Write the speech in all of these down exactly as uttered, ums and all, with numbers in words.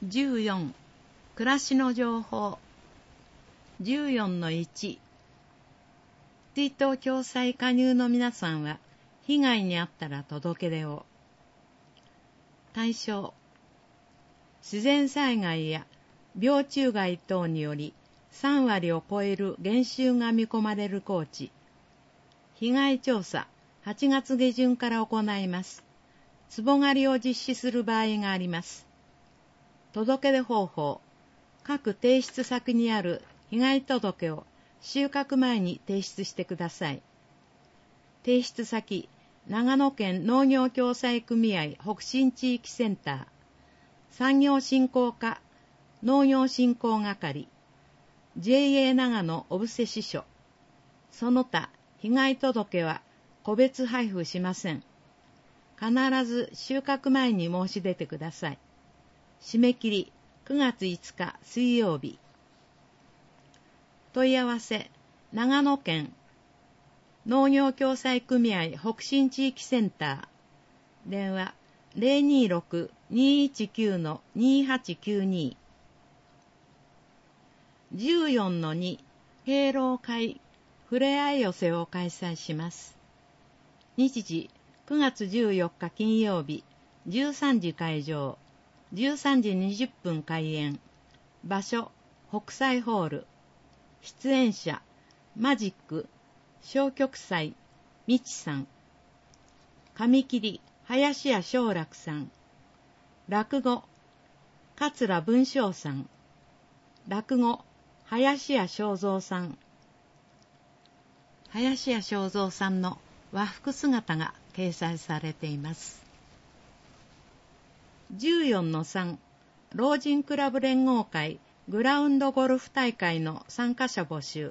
じゅうよん、暮らしの情報。じゅうよんのいち、追悼共済加入の皆さんは、被害に遭ったら届け出を。対象、自然災害や病虫害等によりさんわりを超える減収が見込まれる高知。被害調査、はちがつげじゅんから行います。壺狩りを実施する場合があります。届け出方法、各提出先にある被害届を収穫前に提出してください。提出先、長野県農業共済組合北信地域センター、産業振興課農業振興係、ジェイエー 長野小布施支所。その他、被害届は個別配布しません。必ず収穫前に申し出てください。締め切りくがついつか水曜日。問い合わせ、長野県農業共済組合北信地域センター。電話 ゼロにーろく にーいちきゅう にーはちきゅうに。じゅうよんのに、敬老会ふれあい寄せを開催します。日時、くがつじゅうよっか金曜日、じゅうさんじ会場、じゅうさんじにじゅっぷん開演。場所、北斎ホール。出演者、マジック、小極祭、みちさん。紙切り、林家正楽さん。落語、桂文章さん。落語、林家正蔵さん。林家正蔵さんの和服姿が掲載されています。じゅうよんのさん、老人クラブ連合会グラウンドゴルフ大会の参加者募集。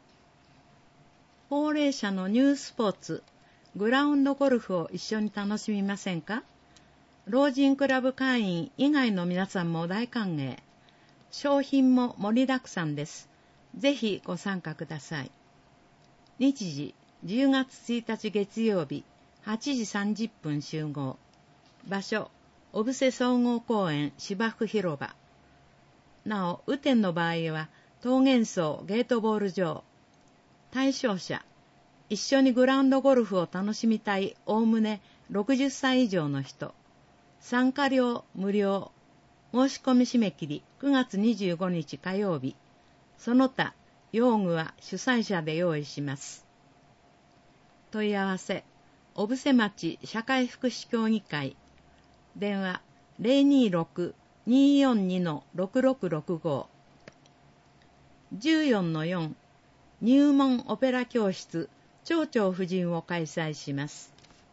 高齢者のニュースポーツ、グラウンドゴルフを一緒に楽しみませんか？老人クラブ会員以外の皆さんも大歓迎。商品も盛りだくさんです。ぜひご参加ください。日時、じゅうがつついたち月曜日、はちじさんじゅっぷん集合。場所、小布施総合公園芝生広場。なお、雨天の場合は、桃源荘ゲートボール場。対象者、一緒にグラウンドゴルフを楽しみたいおおむねろくじゅっさい以上の人。参加料無料。申し込み締め切りくがつにじゅうごにち火曜日。その他、用具は主催者で用意します。問い合わせ、小布施町社会福祉協議会。電話 ゼロにーろく にーよんに ろくろくろくご。じゅうよんのよん、入門オペラ教室蝶々夫人を開催します。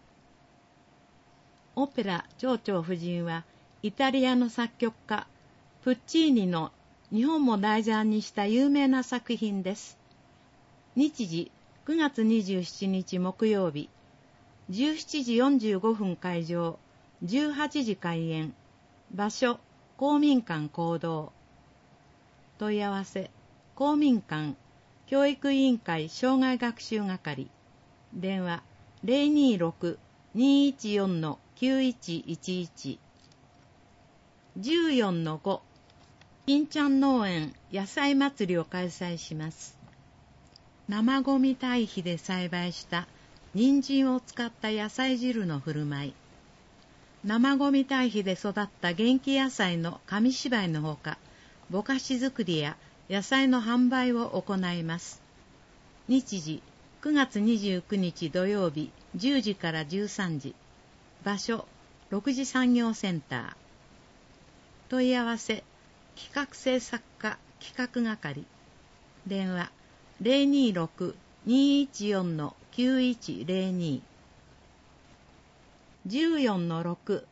オペラ蝶々夫人はイタリアの作曲家プッチーニの日本も題材にした有名な作品です。日時くがつにじゅうしちにち木曜日、じゅうしちじよんじゅうごふん開場、じゅうはちじ開演。場所、公民館講堂。問い合わせ、公民館教育委員会障害学習係。電話 ゼロにーろく にーいちよん きゅういちいちいち。じゅうよんのご、金ちゃん農園野菜祭りを開催します。生ごみ堆肥で栽培した人参を使った野菜汁の振る舞い。生ごみ堆肥で育った元気野菜の紙芝居のほか、ぼかし作りや野菜の販売を行います。日時、くがつにじゅうくにち土曜日じゅうじからじゅうさんじ。場所、ろくじ産業センター。問い合わせ、企画制作課企画係。電話、ゼロにーろく にーいちよん きゅういちゼロに。じゅうよんのろく、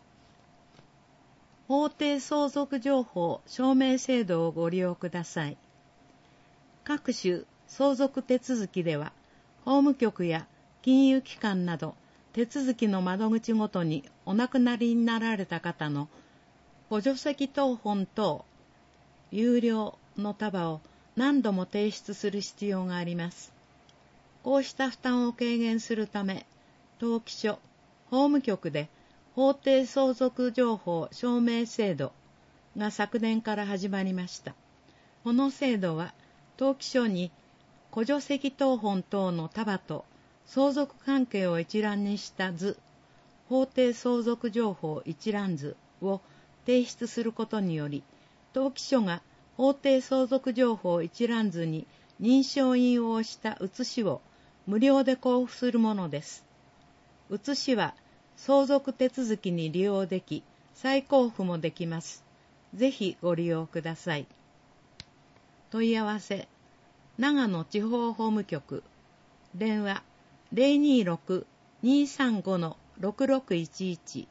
法定相続情報証明制度をご利用ください。各種相続手続きでは、法務局や金融機関など手続きの窓口ごとにお亡くなりになられた方の補助席謄本等、有料の束を何度も提出する必要があります。こうした負担を軽減するため、登記所、法務局で法定相続情報証明制度が昨年から始まりました。この制度は、登記書に古除籍謄本等の束と相続関係を一覧にした図、法定相続情報一覧図を提出することにより、登記書が法定相続情報一覧図に認証印をした写しを無料で交付するものです。写しは相続手続きに利用でき、再交付もできます。ぜひご利用ください。問い合わせ、長野地方法務局、電話 ゼロにーろく にーさんご ろくろくいちいち。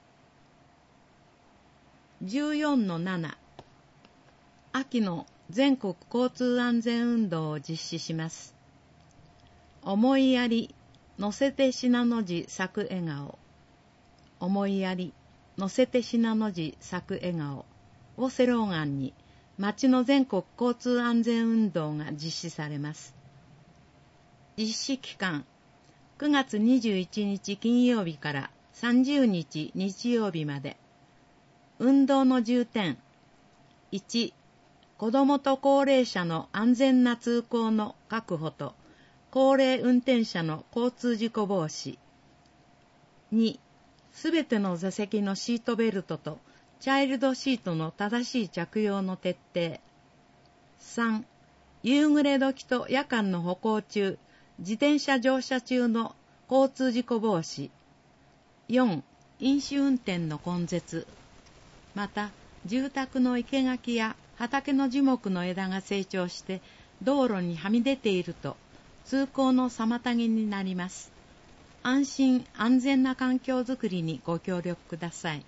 じゅうよんのなな、秋の全国交通安全運動を実施します。思いやり、乗せて信濃路咲く笑顔。思いやり、乗せて信濃路咲く笑顔をスローガンに、町の全国交通安全運動が実施されます。実施期間、くがつにじゅういちにち金曜日からさんじゅうにち日曜日まで。運動の重点、いち、子どもと高齢者の安全な通行の確保と、高齢運転者の交通事故防止。に、すべての座席のシートベルトとチャイルドシートの正しい着用の徹底。さん、夕暮れ時と夜間の歩行中、自転車乗車中の交通事故防止。よん、飲酒運転の根絶。また、住宅の生垣や畑の樹木の枝が成長して道路にはみ出ていると通行の妨げになります。安心安全な環境づくりにご協力ください。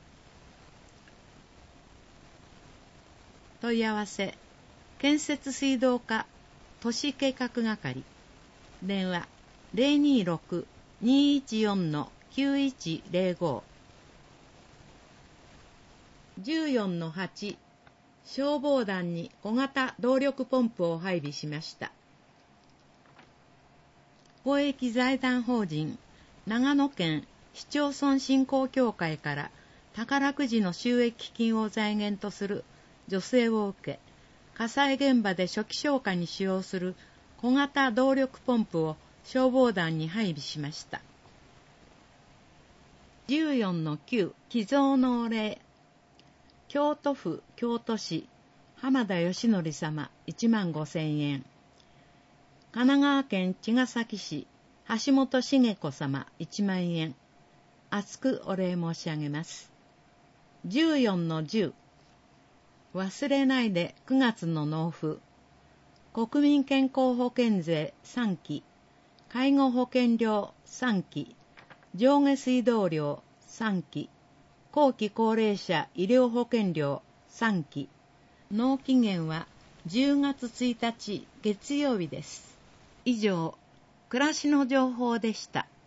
問い合わせ、建設水道課都市計画係、電話 ゼロにーろく にーいちよん きゅういちゼロご。じゅうよんのはち、消防団に小型動力ポンプを配備しました。公益財団法人長野県市町村振興協会から宝くじの収益金を財源とする助成を受け、火災現場で初期消火に使用する小型動力ポンプを消防団に配備しました。じゅうよんのきゅう、寄贈のお礼。京都府京都市浜田義則様いちまんごせんえん。神奈川県茅ヶ崎市橋本茂子様いちまんえん。厚くお礼申し上げます。じゅうよんのじゅう、忘れないでくがつの納付。国民健康保険税さんき、介護保険料さんき、上下水道料さんき、後期高齢者医療保険料さんき。納期限はじゅうがつついたち月曜日です。以上、暮らしの情報でした。